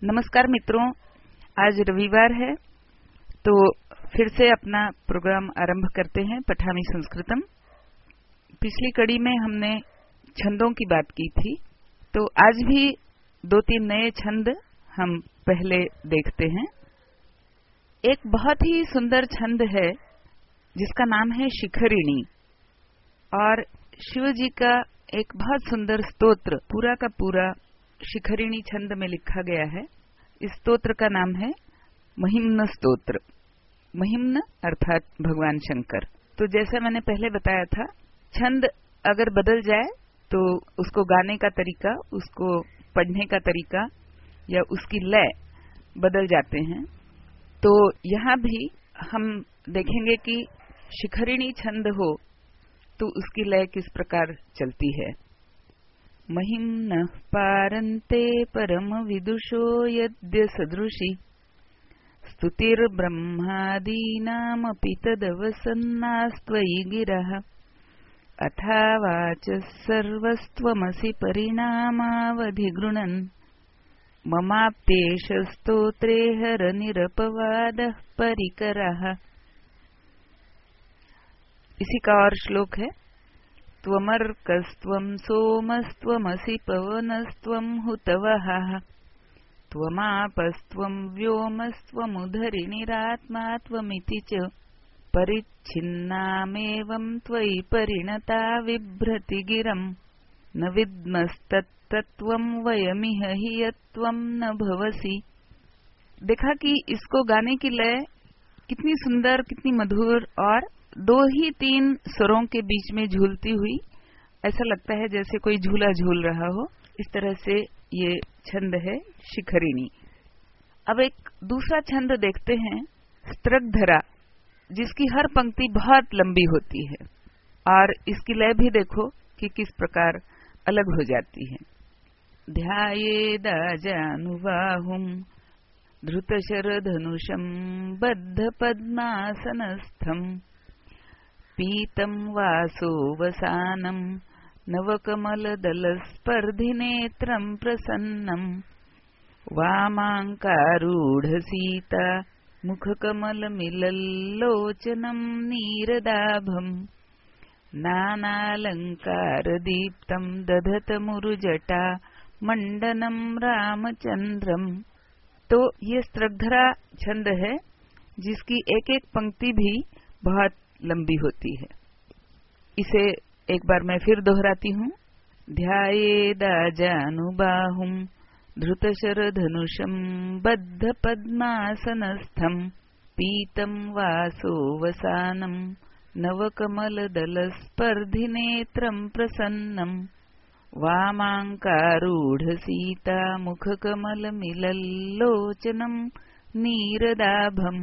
नमस्कार मित्रों, आज रविवार है तो फिर से अपना प्रोग्राम आरंभ करते हैं पठामी संस्कृतम। पिछली कड़ी में हमने छंदों की बात की थी, तो आज भी 2-3 नए छंद हम पहले देखते हैं। एक बहुत ही सुंदर छंद है जिसका नाम है शिखरिणी, और शिव जी का एक बहुत सुंदर स्तोत्र पूरा का पूरा शिखरिणी छंद में लिखा गया है। इस स्तोत्र का नाम है महिम्न स्तोत्र। महिम्न अर्थात भगवान शंकर। तो जैसा मैंने पहले बताया था, छंद अगर बदल जाए तो उसको गाने का तरीका, उसको पढ़ने का तरीका या उसकी लय बदल जाते हैं। तो यहाँ भी हम देखेंगे कि शिखरिणी छंद हो तो उसकी लय किस प्रकार चलती है। महिम्नः पारन्ते परम विदुषो यद्य सदृशी स्तुतिर्ब्रह्मादीनामपि तदवसन्नास्त्वयि गिरः अथा वाचः सर्वस्त्वमसि परिणामावधिगृणन् ममाप्तेष स्तोत्रे हरनिरपवादः परिकरः। इसी का और श्लोक है। त्वमर्कस्त्वं सोमस्त्वमसि पवनस्त्वं हुतवहः त्वमापस्त्वं व्योमस्त्वमुधरिणिरात्मा त्वमिति च परिच्छिन्नामेवं त्वयि परिणता बिभ्रति गिरम् न विद्मस्तत्तत्त्वं वयमिह हि यत्त्वं न भवसि। देखा कि इसको गाने की लय कितनी सुंदर, कितनी मधुर और 2 ही 3 स्वरों के बीच में झूलती हुई, ऐसा लगता है जैसे कोई झूला झूल रहा हो। इस तरह से ये छंद है शिखरिणी। अब एक दूसरा छंद देखते हैं, स्त्रगधरा, जिसकी हर पंक्ति बहुत लंबी होती है और इसकी लय भी देखो कि किस प्रकार अलग हो जाती है। ध्यायेदाजानुबाहुं धृतशरधनुषं बद्धपद्मासनस्थं पीतं वासोवसानं नवकमलदलस्पर्धिनेत्रं प्रसन्नं वामाङ्कारूढसीता मुखकमलमिलल्लोचनं नीरदाभं नानालङ्कारदीप्तं दधतमुरुजटा मण्डनं रामचन्द्रम्। तो ये स्त्रगधरा छंद है जिसकी एक एक पंक्ति भी बहुत लंबी होती है। इसे एक बार मैं फिर दोहराती हूँ। ध्यायेदाजानुबाहुं धृतशरधनुषं बद्धपद्मासनस्थं पीतं वासोवसानं नवकमलदलस्पर्धिनेत्रं प्रसन्नं वामाङ्कारूढसीता मुखकमलमिलल्लोचनं नीरदाभं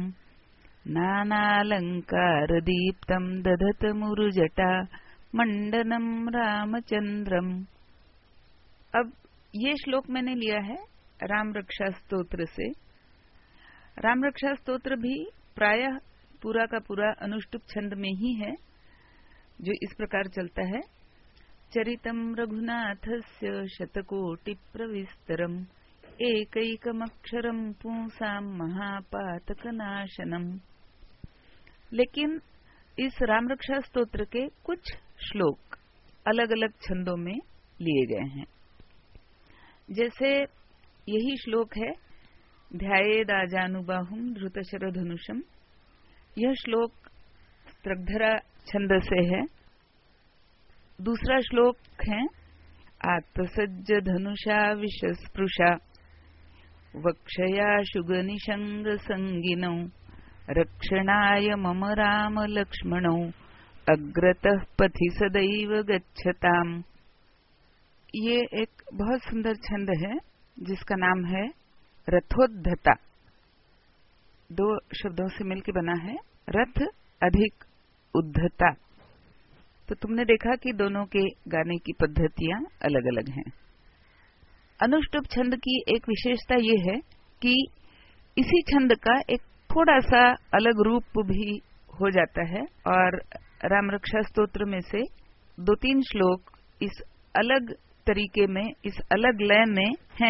नानालङ्कारदीप्तं दधतमुरुजटा मण्डनं रामचन्द्रम्। अब ये श्लोक मैंने लिया है राम रक्षा स्तोत्र से। राम रक्षा स्तोत्र भी प्रायः पूरा का पूरा अनुष्टुप छंद में ही है, जो इस प्रकार चलता है। चरितं रघुनाथस्य शतकोटिप्रविस्तरम् एकैकमक्षरं पुंसां महापातकनाशनम्। लेकिन इस राम रक्षा स्तोत्र के कुछ श्लोक अलग अलग छंदों में लिए गए हैं। जैसे यही श्लोक है, ध्यायेदाजानुबाहुं धृतशरधनुषम्। यह श्लोक स्त्रगधरा छंद से है। दूसरा श्लोक है, आत्मसज्ज धनुषा विषस्पृशा वक्षया शुगनिषंग संगिनौ रक्षणाय मम राम लक्ष्मणौ अग्रतः पथि सदैव गच्छताम्। ये एक बहुत सुंदर छंद है जिसका नाम है रथोद्धता। 2 शब्दों से मिलकर बना है, रथ अधिक उद्धता। तो तुमने देखा कि दोनों के गाने की पद्धतियां अलग अलग हैं। अनुष्टुप छंद की एक विशेषता ये है कि इसी छंद का एक थोड़ा सा अलग रूप भी हो जाता है, और राम रक्षा स्तोत्र में से 2-3 श्लोक इस अलग तरीके में, इस अलग लय में हैं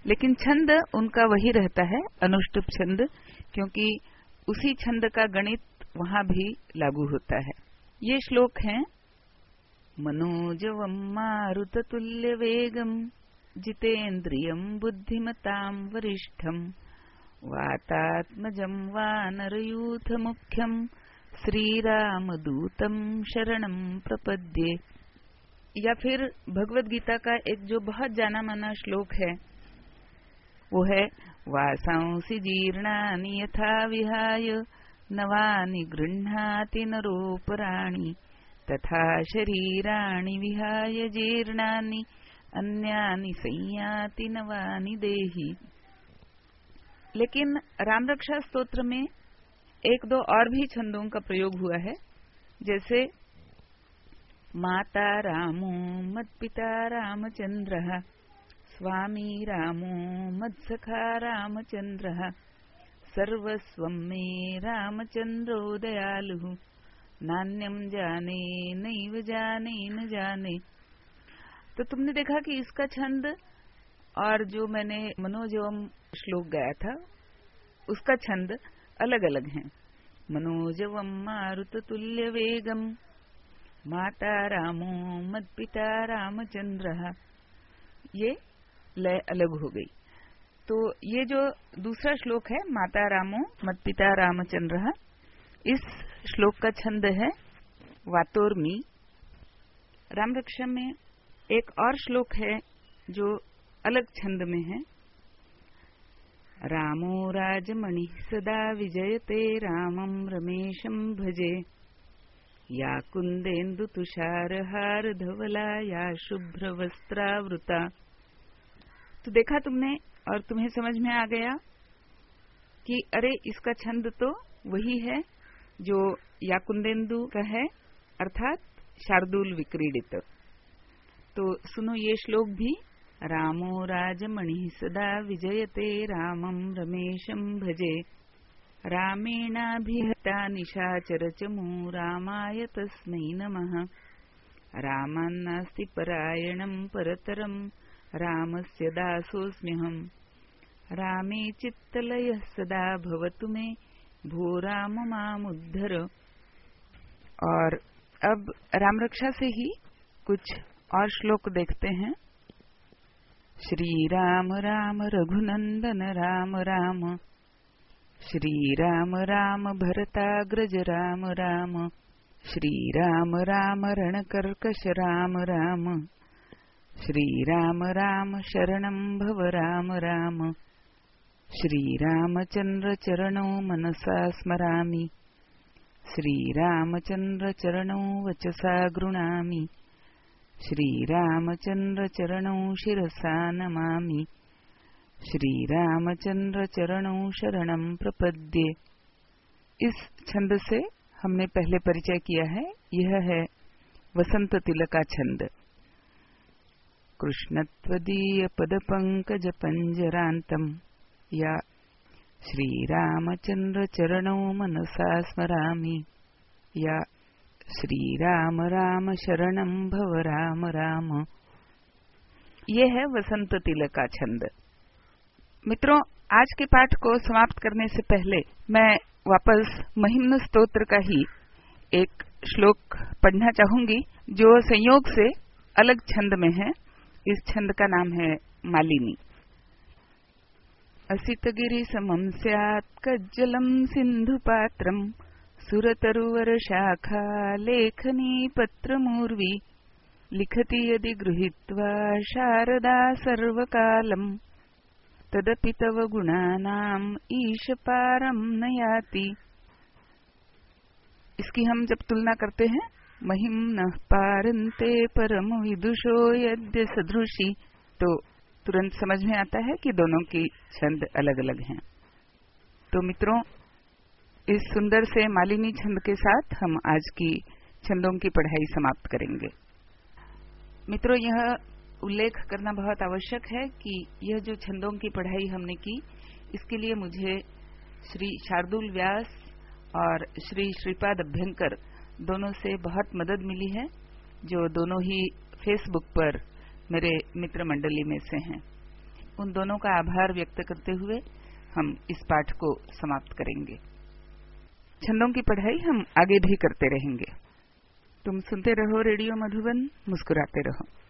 लेकिन छंद उनका वही रहता है, अनुष्टुप छंद, क्योंकि उसी छंद का गणित वहां भी लागू होता है। ये श्लोक हैं: मनोजवम मारुततुल्य वेगम जितेन्द्रियं बुद्धिमतां वरिष्ठं वातात्मजं वानरयूथ मुख्यं श्रीरामदूतं शरणं प्रपद्ये। या फिर भगवद गीता का एक जो बहुत जाना माना श्लोक है वो है: वासांसि जीर्णानि यथा विहाय नवानि गृह्णाति नरोपराणि तथा शरीराणि विहाय जीर्णानि अन्यानि संयाति नवानि देहि। लेकिन राम रक्षा स्तोत्र में एक दो और भी छंदों का प्रयोग हुआ है, जैसे माता रामो मत्पिता रामचंद्रः स्वामी रामो मत्सखा रामचंद्रः सर्वस्वं मे रामचंद्रो दयालुः नान्यं जाने नैव जाने न जाने। तो तुमने देखा कि इसका छंद और जो मैंने मनोजवम श्लोक गाया था उसका छंद अलग अलग हैं। मनोजवम मारुततुल्य वेगम माता रामो मत्पिता रामचंद्रः, ये लय अलग हो गई। तो ये जो दूसरा श्लोक है माता रामो मत्पिता रामचंद्रः, इस श्लोक का छंद है वातोर्मी। राम रक्षा में एक और श्लोक है जो अलग छंद में है: रामो राजमणि सदा विजयते रामं रमेशं भजे या कुंदेन्दु तुषारहार धवला या शुभ्र वस्त्रावृता। तो देखा तुमने और तुम्हें समझ में आ गया कि अरे इसका छंद तो वही है जो या कुंदेन्दु का है, अर्थात शार्दूल विक्रीडित। तो सुनो ये श्लोक भी: रामो राजमणि सदा विजयते रामं रमेशं भजे रामेणाभिहता निशाचरचमू रामाय तस्मै नमः रामान्नास्ति परायणं परतरं रामस्य दासोऽस्म्यहम् रामे चित्तलयः सदा भवतु मे भो राम मामुद्धर। और अब राम रक्षा से ही कुछ और श्लोक देखते हैं। श्री राम राम रघुनंदन राम राम श्री राम राम भरताग्रज राम राम श्री राम राम रणकर्कश राम राम श्री राम राम शरणं भव राम राम श्री रामचंद्र चरणौ मनसा स्मरामि श्री रामचंद्र चरणौ वचसा गृणामि श्री रामचंद्र चरणौ शिरसा नमामि श्री रामचंद्र चरणौ शरणं प्रपद्ये। इस छंद से हमने पहले परिचय किया है। यह है वसंत तिलका छंद। कृष्णत्वदीय पद पंकज पंजरांतम या श्री रामचंद्र चरणौ मनसा स्मरामि या श्री राम राम शरणं भव राम राम। ये है वसंत तिलका छंद। मित्रों, आज के पाठ को समाप्त करने से पहले मैं वापस महिम्न स्तोत्र का ही एक श्लोक पढ़ना चाहूंगी जो संयोग से अलग छंद में है। इस छंद का नाम है मालिनी। असितगिरि समं स्यात् कज्जलं सिन्धुपात्रं सुरतरुवर शाखा लेखनी पत्रमूर्वी लिखति यदि गृहीत्वा शारदा सर्वकालम् तदपि तव गुणानाम् ईश पारं न याति। इसकी हम जब तुलना करते हैं महिम्नः पारन्ते परम विदुषो यद्य सदृशी, तो तुरंत समझ में आता है कि दोनों की छंद अलग अलग हैं। तो मित्रों, इस सुंदर से मालिनी छंद के साथ हम आज की छंदों की पढ़ाई समाप्त करेंगे। मित्रों, यह उल्लेख करना बहुत आवश्यक है कि यह जो छंदों की पढ़ाई हमने की, इसके लिए मुझे श्री शार्दूल व्यास और श्री श्रीपाद अभ्यंकर दोनों से बहुत मदद मिली है, जो दोनों ही फेसबुक पर मेरे मित्र मंडली में से हैं। उन दोनों का आभार व्यक्त करते हुए हम इस पाठ को समाप्त करेंगे। छंदों की पढ़ाई हम आगे भी करते रहेंगे। तुम सुनते रहो रेडियो मधुबन, मुस्कुराते रहो।